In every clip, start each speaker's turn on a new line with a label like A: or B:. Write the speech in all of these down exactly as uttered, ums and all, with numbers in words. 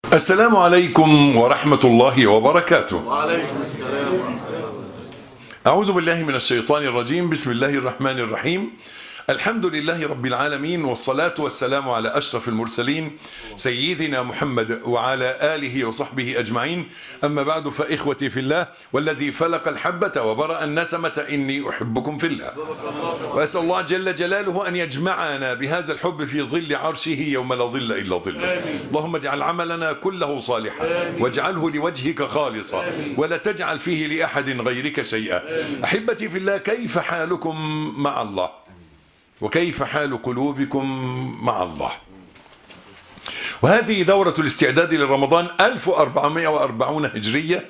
A: السلام عليكم ورحمة الله وبركاته.
B: وعليكم السلام ورحمة الله.
A: أعوذ بالله من الشيطان الرجيم. بسم الله الرحمن الرحيم. الحمد لله رب العالمين، والصلاة والسلام على أشرف المرسلين سيدنا محمد وعلى آله وصحبه أجمعين. أما بعد، فإخوتي في الله والذي فلق الحبة وبرأ النسمة إني أحبكم في الله، وأسأل الله جل جلاله أن يجمعنا بهذا الحب في ظل عرشه يوم لا ظل إلا ظله. اللهم اجعل عملنا كله صالحا واجعله لوجهك خالصا ولا تجعل فيه لأحد غيرك شيئا. أحبتي في الله، كيف حالكم مع الله؟ وكيف حال قلوبكم مع الله؟ وهذه دورة الاستعداد لرمضان ألف وأربعمائة وأربعين هجرية،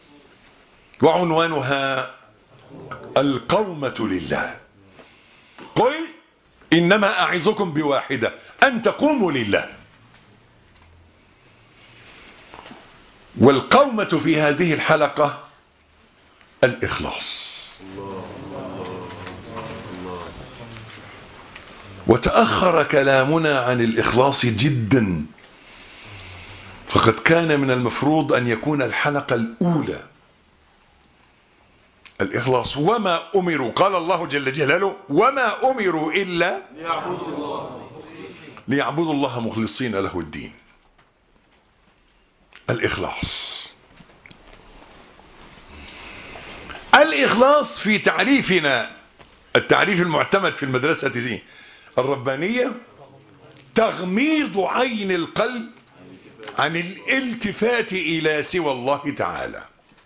A: وعنوانها القومة لله. قل إنما أعظكم بواحدة، أن تقوموا لله. والقومة في هذه الحلقة الإخلاص. وتأخر كلامنا عن الإخلاص جدا، فقد كان من المفروض أن يكون الحلقة الأولى الإخلاص. وما أمروا، قال الله جل جلاله: وما أمروا إلا
B: ليعبدوا الله
A: ليعبدوا الله مخلصين له الدين. الإخلاص. الإخلاص في تعريفنا، التعريف المعتمد في المدرسة دي الربانية: تغميض عين القلب عن الالتفات إلى سوى الله تعالى.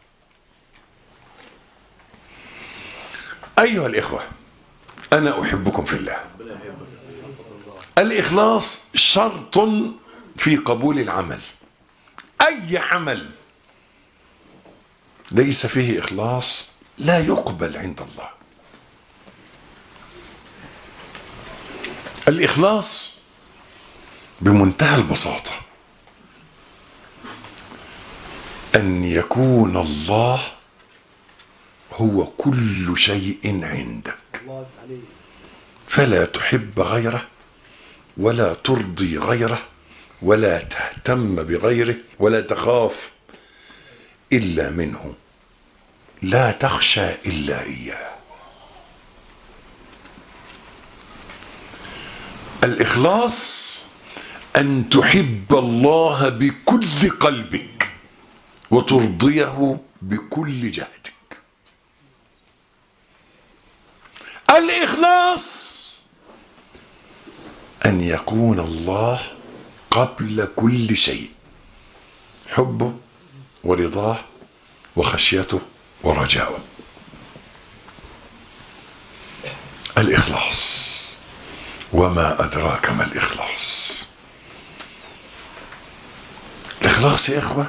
A: أيها الإخوة، أنا أحبكم في الله. الإخلاص شرط في قبول العمل. أي عمل ليس فيه إخلاص لا يقبل عند الله. الإخلاص بمنتهى البساطة أن يكون الله هو كل شيء عندك، فلا تحب غيره ولا ترضي غيره ولا تهتم بغيره ولا تخاف إلا منه، لا تخشى إلا إياه. الإخلاص أن تحب الله بكل قلبك وترضيه بكل جهدك. الإخلاص أن يكون الله قبل كل شيء، حبه ورضاه وخشيته ورجاؤه. الإخلاص. وما أدراك ما الإخلاص؟ الإخلاص يا إخوة،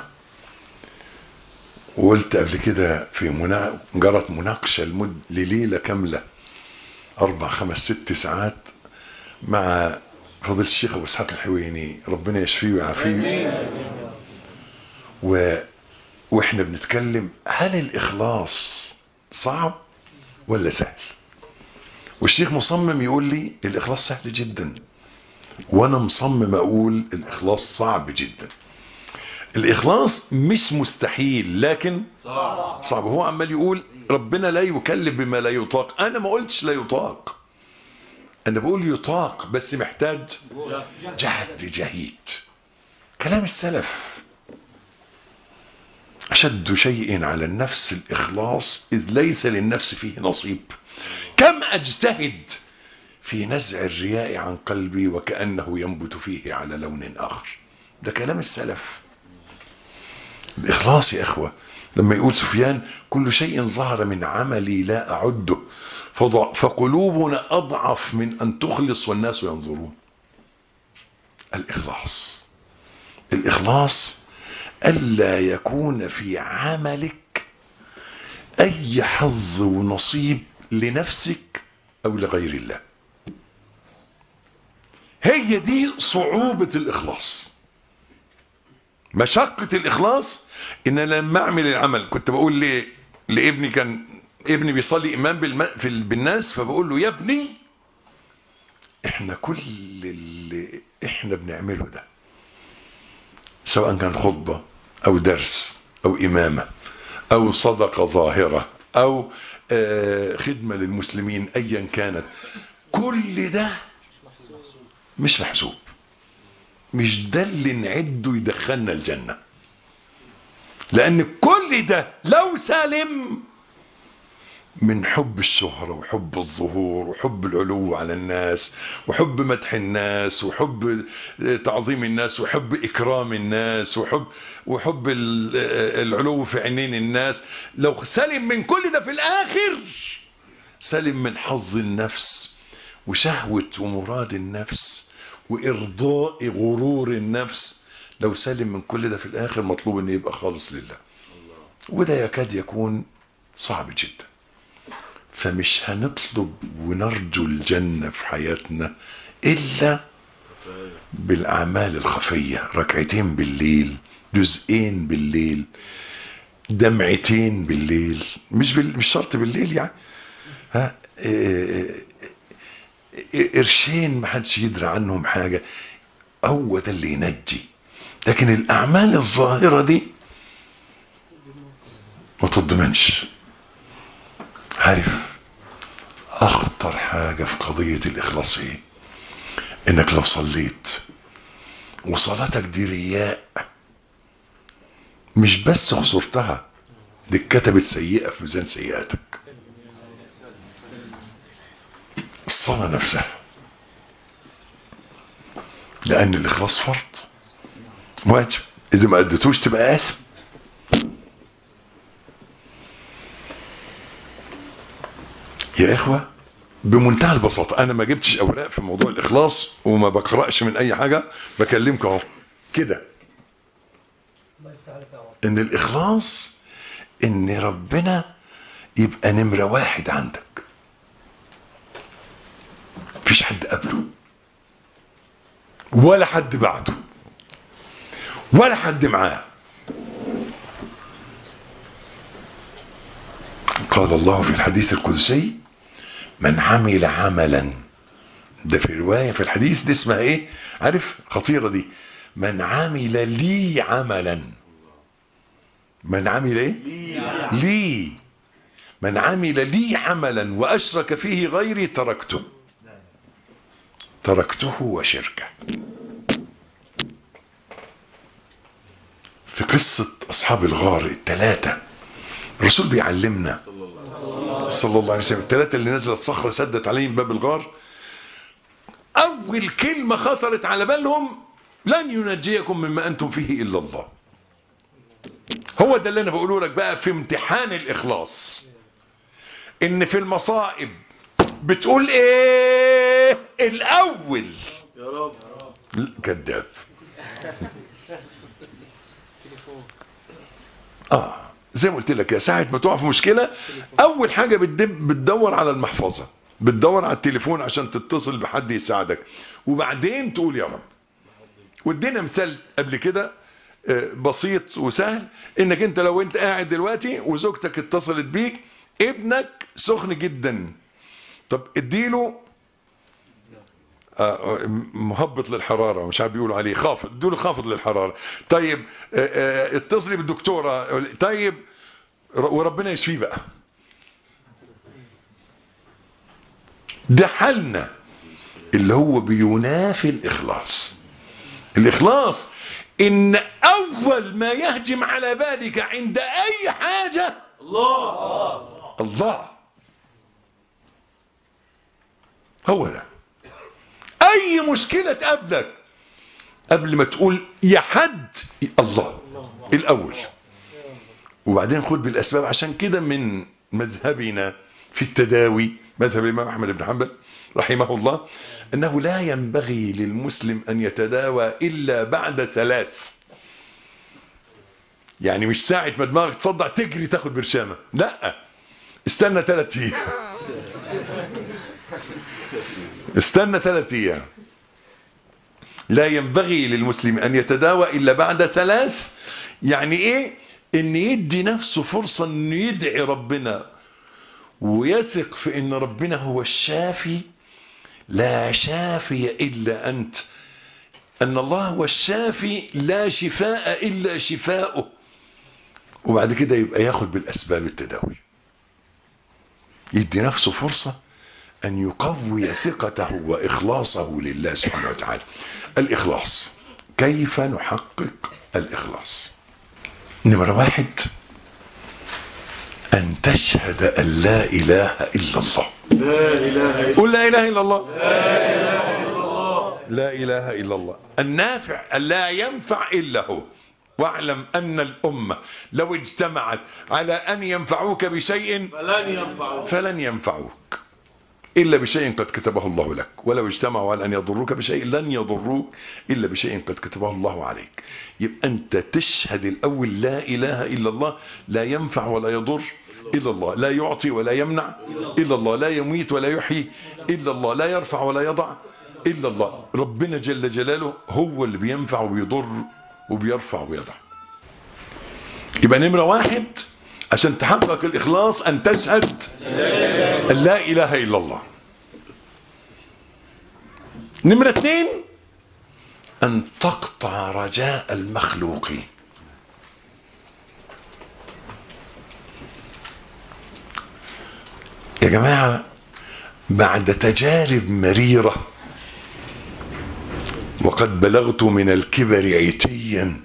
A: وقلت قبل كده في منا... جرت مناقشة المد لليلة كاملة أربع خمس ست ساعات مع فضيلة الشيخ أبو إسحاق الحويني، ربنا يشفيه ويعافيه. و... وإحنا بنتكلم هل الإخلاص صعب ولا سهل؟ والشيخ مصمم يقول لي الإخلاص سهل جدا، وأنا مصمم أقول الإخلاص صعب جدا. الإخلاص مش مستحيل، لكن صعب. هو عمال يقول ربنا لا يكلف بما لا يطاق. أنا ما قلتش لا يطاق، أنا بقول يطاق بس محتاج جهد جهيد. كلام السلف: أشد شيء على النفس الإخلاص، إذ ليس للنفس فيه نصيب. كم أجتهد في نزع الرياء عن قلبي وكأنه ينبت فيه على لون آخر. ده كلام السلف. الإخلاص يا إخوة، لما يقول سفيان: كل شيء ظهر من عملي لا أعده، فقلوبنا أضعف من أن تخلص والناس ينظرون. الإخلاص. الإخلاص ألا يكون في عملك أي حظ ونصيب لنفسك أو لغير الله. هي دي صعوبة الإخلاص. مشقة الإخلاص إن لما أعمل العمل، كنت بقول لي لابني، كان ابني بيصلي إمام بالم... في ال... بالناس، فبقول له: يا ابني، احنا كل اللي احنا بنعمله ده سواء كان خطبة او درس او امامة او صدقة ظاهرة او خدمة للمسلمين ايا كانت، كل ده مش محسوب. مش ده اللي نعده يدخلنا الجنة، لان كل ده لو سالم من حب الشهرة وحب الظهور وحب العلو على الناس وحب مدح الناس وحب تعظيم الناس وحب إكرام الناس وحب, وحب العلو في عينين الناس، لو سلم من كل ده في الآخر سلم من حظ النفس وشهوة ومراد النفس وإرضاء غرور النفس، لو سلم من كل ده في الآخر مطلوب أن يبقى خالص لله، وده يكاد يكون صعب جدا. فمش هنطلب ونرجو الجنة في حياتنا إلا بالأعمال الخفية، ركعتين بالليل، جزئين بالليل، دمعتين بالليل، مش بال... مش شرط بالليل يعني، ها قرشين ما حدش يدري عنهم حاجة، هو ده اللي ينجي. لكن الأعمال الظاهرة دي ما تضمنش. عارف اخطر حاجة في قضية الاخلاص ايه؟ انك لو صليت وصلاتك دي رياء، مش بس خسرتها، دي اتكتبت سيئة في ميزان سيئاتك. الصلاة نفسها، لان الاخلاص فرض واجب، اذا ما اديتوش تبقى آثم. يا اخوة بمنتهى البساطة، انا ما جبتش اوراق في موضوع الاخلاص وما بقرأش من اي حاجة، بكلمك اهو كده، ان الاخلاص ان ربنا يبقى نمرة واحد عندك، مفيش حد قبله ولا حد بعده ولا حد معاه. قال الله في الحديث القدسي: من عمل عملا، ده في رواية في الحديث دي اسمها ايه؟ عارف خطيرة دي، من عمل لي عملا. من عمل ايه؟ لي. من عمل لي عملا واشرك فيه غيري تركته تركته وشركه. في قصة اصحاب الغار الثلاثة الرسول بيعلمنا صلى الله عليه وسلم، الثلاثة اللي نزلت صخرة سدت عليهم باب الغار، اول كلمة خطرت على بالهم: لن ينجيكم مما انتم فيه الا الله. هو ده اللي انا بقوله لك بقى في امتحان الاخلاص، ان في المصائب بتقول ايه الاول؟
B: يا رب.
A: كذاب. اه زي ما قلت لك، يا ساعة ما تقع في مشكلة اول حاجة بتدب بتدور على المحفظة، بتدور على التليفون عشان تتصل بحد يساعدك، وبعدين تقول يا رب. وادينا مثال قبل كده بسيط وسهل، انك انت لو انت قاعد دلوقتي وزوجتك اتصلت بيك، ابنك سخن جدا، طب اديله مهبط للحرارة، مش عارف بيقولوا عليه خافض، اديله خافض للحرارة. طيب اتصلي بالدكتورة، طيب وربنا يشفيه بقى. ده حالنا اللي هو بينافي الاخلاص. الاخلاص ان اول ما يهجم على بالك عند اي حاجة الله الله، هو ده. اي مشكلة تقابلك قبل ما تقول يا حد الله الاول، وبعدين خد بالاسباب. عشان كده من مذهبنا في التداوي، مذهب الامام احمد بن حنبل رحمه الله، انه لا ينبغي للمسلم ان يتداوى الا بعد ثلاث. يعني مش ساعة ما دماغك تصدع تجري تاخد برشامة، لا، استنى ثلاث ايام استنى ثلاث ايام. لا ينبغي للمسلم ان يتداوى الا بعد ثلاث. يعني ايه؟ ان يدي نفسه فرصة ان يدعي ربنا ويثق في ان ربنا هو الشافي، لا شافي الا انت. أن الله هو الشافي لا شفاء إلا شفاؤه، وبعد كده يبقى ياخد بالأسباب التداوي، يدي نفسه فرصة أن يقوي ثقته وإخلاصه لله سبحانه وتعالى. الإخلاص، كيف نحقق الإخلاص؟ نمرة واحد، أن تشهد أن لا إله إلا الله.
B: لا إله إلا
A: قل لا إله إلا الله.
B: لا إله إلا الله.
A: لا إله إلا الله النافع لا ينفع إلا هو. واعلم أن الأمة لو اجتمعت على أن ينفعوك بشيء
B: فلن ينفعوك
A: فلن ينفعوك إلا بشيء قد كتبه الله لك، ولو اجتمعوا على أن يضروك بشيء لن يضروك إلا بشيء قد كتبه الله عليك. يبقى أنت تشهد الأول لا إله إلا الله، لا ينفع ولا يضر إلا الله، لا يعطي ولا يمنع إلا الله، لا يميت ولا يحيي إلا الله، لا يرفع ولا يضع إلا الله. ربنا جل جلاله هو اللي بينفع وبيضر وبيرفع ويضع. يبقى نمرة واحد عشان تحقق الإخلاص أن تشهد أن لا إله إلا الله. نمرة اثنين، أن تقطع رجاء المخلوقين. يا جماعة بعد تجارب مريرة وقد بلغت من الكبر عتيا،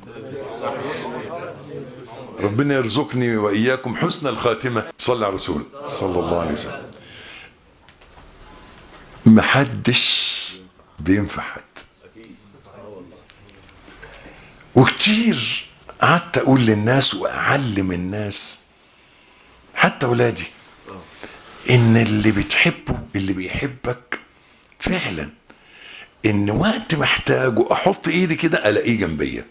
A: ربنا يرزقني وإياكم حسن الخاتمة، صلى على رسول صلى الله عليه وسلم. محدش بينفع حد، وكتير قعدت أقول للناس وأعلم الناس حتى أولادي إن اللي بتحبه اللي بيحبك فعلا، إن وقت محتاجه أحط إيدي كده ألاقيه جنبيا،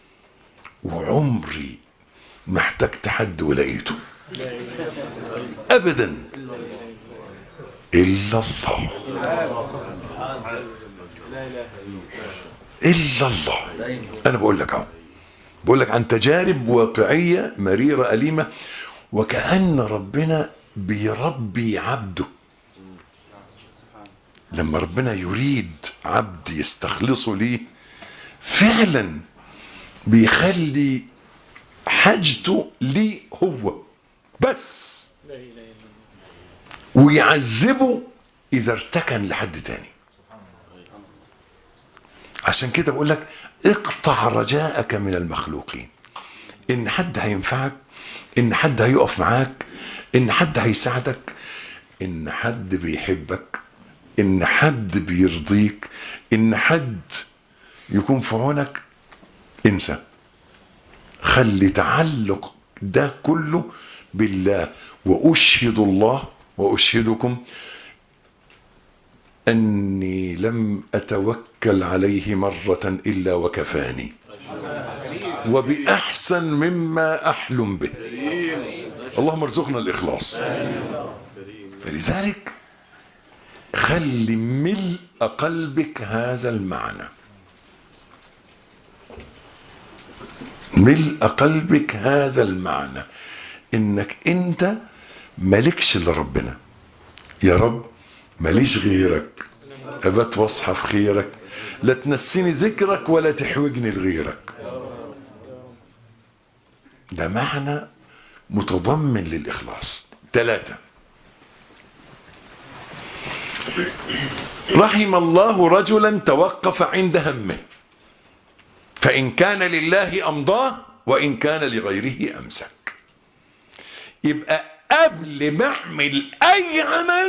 A: وعمري ما احتجت حد ولقيته ابدا الا الله، الا الله. انا بقول لك اهو، بقول لك عن تجارب واقعيه مريره اليمه، وكأن ربنا بيربي عبده. لما ربنا يريد عبد يستخلصه ليه فعلا بيخلي حاجته ليه هو بس، ويعذبه اذا ارتكن لحد تاني. عشان كده بقول لك اقطع رجاءك من المخلوقين، ان حد هينفعك، ان حد هيقف معاك، ان حد هيساعدك، ان حد بيحبك، ان حد بيرضيك، ان حد يكون في عونك. انسى، خلي تعلق ده كله بالله. وأشهد الله وأشهدكم أني لم أتوكل عليه مرة إلا وكفاني وبأحسن مما أحلم به. اللهم ارزقنا الإخلاص. فلذلك خلي ملء قلبك هذا المعنى، ملء قلبك هذا المعنى، انك انت مالكش الا ربنا. يا رب ماليش غيرك، ابات واصحى في خيرك، لا تنسيني ذكرك ولا تحوجني لغيرك. ده معنى متضمن للإخلاص. ثلاثة، رحم الله رجلا توقف عند همه، فإن كان لله أمضاه وإن كان لغيره أمسك. يبقى قبل ما أعمل أي عمل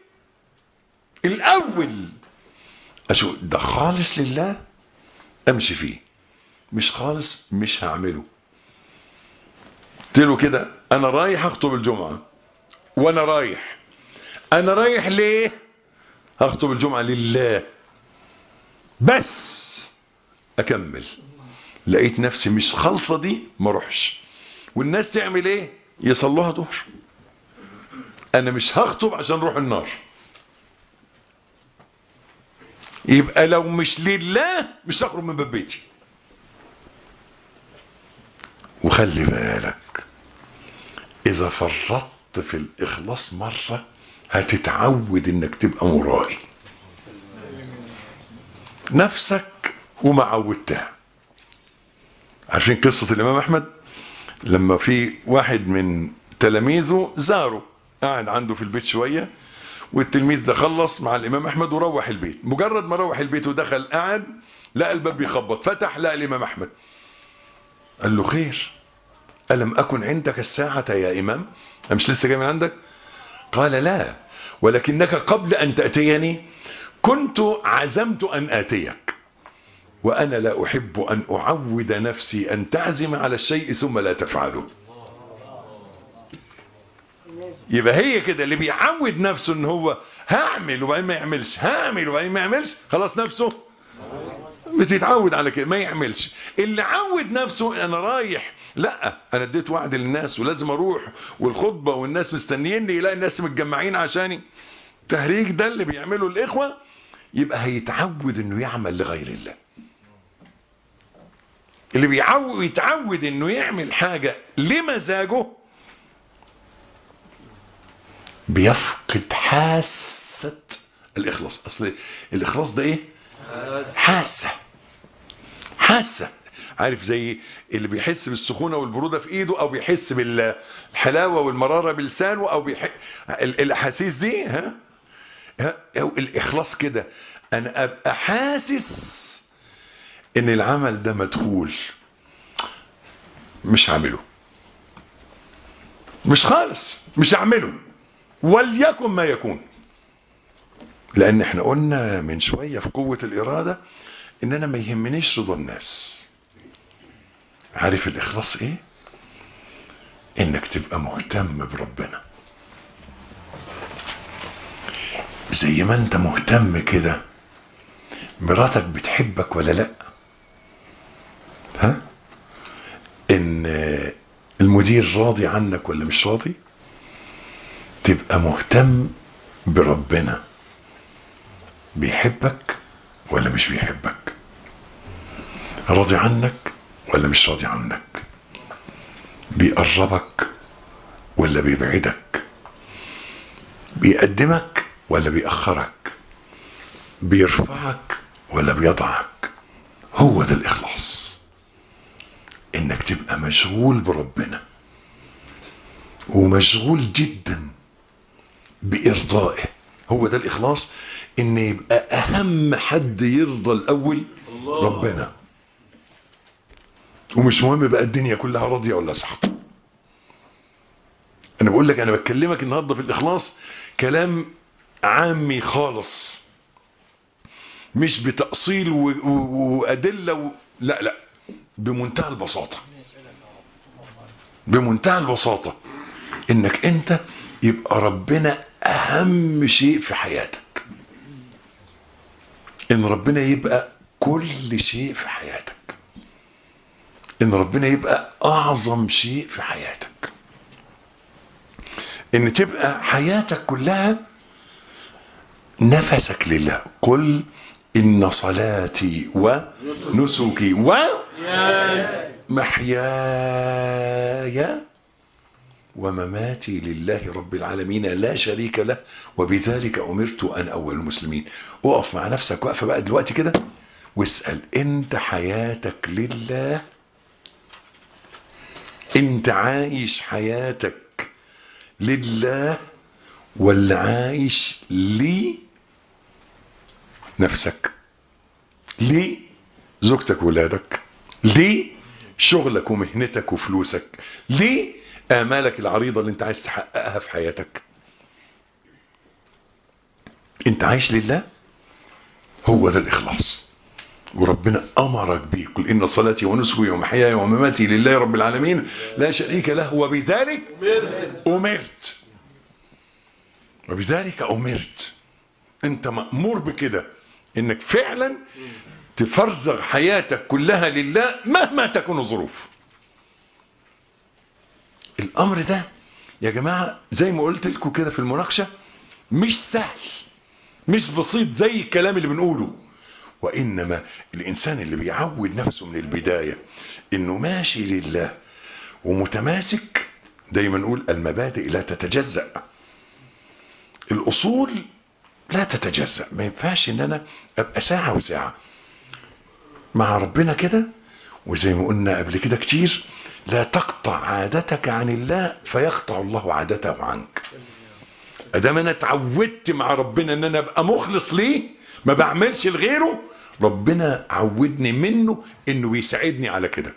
A: الأول أشوف ده خالص لله أمشي فيه، مش خالص مش هعمله. قلت له كده أنا رايح أخطب الجمعة، وأنا رايح أنا رايح ليه؟ هخطب الجمعة لله بس. أكمل، لقيت نفسي مش خالصة دي ما روحش. والناس تعمل ايه؟ يصلوها ظهر. انا مش هخطب عشان اروح النار. يبقى لو مش لله مش هخرج من باب بيتي. وخلي بالك اذا فرطت في الاخلاص مرة هتتعود انك تبقى مرائي. نفسك وما عودتها. عارفين قصة الامام احمد لما في واحد من تلاميذه زاره، قاعد عنده في البيت شوية، والتلميذ ده خلص مع الامام احمد وروح البيت. مجرد ما روح البيت ودخل قاعد لقى الباب بيخبط، فتح لقى الامام احمد. قال له خير؟ ألم أكن عندك الساعة يا إمام؟ أنا مش لسه جاي من عندك؟ قال لا، ولكنك قبل أن تأتيني كنت عزمت أن آتيك، وأنا لا أحب أن أعود نفسي أن تعزم على الشيء ثم لا تفعله. يبقى هي كده، اللي بيعود نفسه ان هو هعمل وبعدين ما يعملش، هعمل وبعدين ما يعملش، خلاص نفسه بتتعود على كده ما يعملش. اللي عود نفسه انا رايح، لا انا اديت وعد للناس ولازم اروح، والخطبه والناس مستنييني، يلاقي الناس متجمعين عشاني، تهريج ده اللي بيعمله الاخوه، يبقى هيتعود انه يعمل لغير الله. اللي بيعود يتعود انه يعمل حاجه لمزاجه بيفقد حاسه الاخلاص. اصل الاخلاص ده ايه؟ حاسه. حاسه. عارف زي اللي بيحس بالسخونه والبروده في ايده، او بيحس بالحلاوه والمراره بلسانه، او بيحس الاحاسيس دي. ها, ها؟ الاخلاص كده، انا ابقى حاسس ان العمل ده مدخول، مش هعمله، مش خالص مش هعمله وليكن ما يكون. لان احنا قلنا من شويه في قوه الاراده ان انا ما يهمنيش رضا الناس. عارف الاخلاص ايه؟ انك تبقى مهتم بربنا، زي ما انت مهتم كده مراتك بتحبك ولا لا، ها؟ ان المدير راضي عنك ولا مش راضي، تبقى مهتم بربنا، بيحبك ولا مش بيحبك، راضي عنك ولا مش راضي عنك، بيقربك ولا بيبعدك، بيقدمك ولا بيأخرك، بيرفعك ولا بيضعك. هو ده الإخلاص، انك تبقى مشغول بربنا ومشغول جدا بإرضائه. هو ده الإخلاص، ان يبقى اهم حد يرضى الاول ربنا، ومش مهم بقى الدنيا كلها راضيه ولا سخطه. انا بقول لك، انا بكلمك النهارده في الاخلاص كلام عامي خالص، مش بتأصيل وادله و... لا لا، بمنتهى البساطه، بمنتهى البساطه، انك انت يبقى ربنا اهم شيء في حياتك، ان ربنا يبقى كل شيء في حياتك، ان ربنا يبقى اعظم شيء في حياتك، ان تبقى حياتك كلها نفسك لله. قل ان صلاتي ونسكي ومحياي ومماتي لله رب العالمين لا شريك له وبذلك امرت ان اول المسلمين. اقف مع نفسك وقفه بقى دلوقتي كده واسال، انت حياتك لله؟ انت عايش حياتك لله ولا عايش لنفسك؟ ليه زوجتك وولادك؟ ليه شغلك ومهنتك وفلوسك؟ ليه آمالك العريضة اللي انت عايز تحققها في حياتك؟ انت عايش لله؟ هو ذا الإخلاص، وربنا أمرك به. قل إن صلاتي ونسكي ومحياي ومماتي لله رب العالمين لا شريك له وبذلك أمرت. وبذلك أمرت، أنت مأمور بكده، إنك فعلا تفرغ حياتك كلها لله مهما تكون الظروف. الأمر ده يا جماعة زي ما قلت لكم كده في المناقشة مش سهل، مش بسيط زي الكلام اللي بنقوله، وإنما الإنسان اللي بيعود نفسه من البداية إنه ماشي لله ومتماسك. دايما نقول المبادئ لا تتجزأ، الأصول لا تتجزأ. ما ينفعش إن أنا أبقى ساعة وساعة مع ربنا كده، وزي ما قلنا قبل كده كتير، لا تقطع عادتك عن الله فيقطع الله عادته عنك. ادام انا اتعودت مع ربنا ان انا ابقى مخلص ليه، ما بعملش لغيره، ربنا عودني منه انه بيساعدني على كده.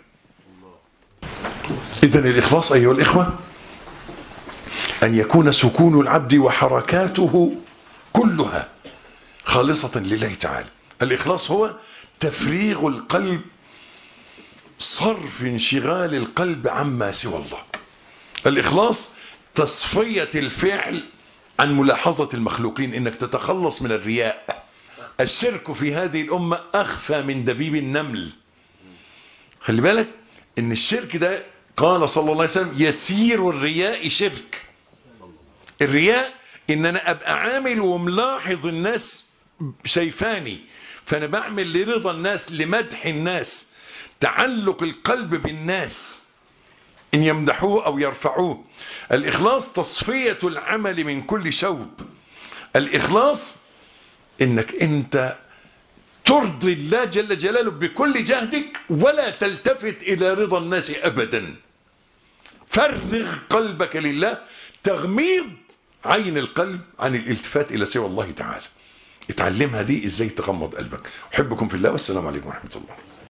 A: اذا الاخلاص ايها الاخوة ان يكون سكون العبد وحركاته كلها خالصة لله تعالى. الاخلاص هو تفريغ القلب، صرف انشغال القلب عما سوى الله. الاخلاص تصفية الفعل عن ملاحظة المخلوقين، انك تتخلص من الرياء. الشرك في هذه الامة اخفى من دبيب النمل. خلي بالك ان الشرك ده قال صلى الله عليه وسلم يسير الرياء شرك. الرياء ان انا ابقى عامل وملاحظ الناس شايفاني، فانا بعمل لرضا الناس، لمدح الناس، تعلق القلب بالناس ان يمدحوه او يرفعوه. الاخلاص تصفية العمل من كل شوب. الاخلاص انك انت ترضي الله جل جلاله بكل جهدك ولا تلتفت الى رضا الناس ابدا. فرغ قلبك لله، تغميض عين القلب عن الالتفات الى سوى الله تعالى. اتعلمها دي ازاي تغمض قلبك. احبكم في الله والسلام عليكم ورحمة الله.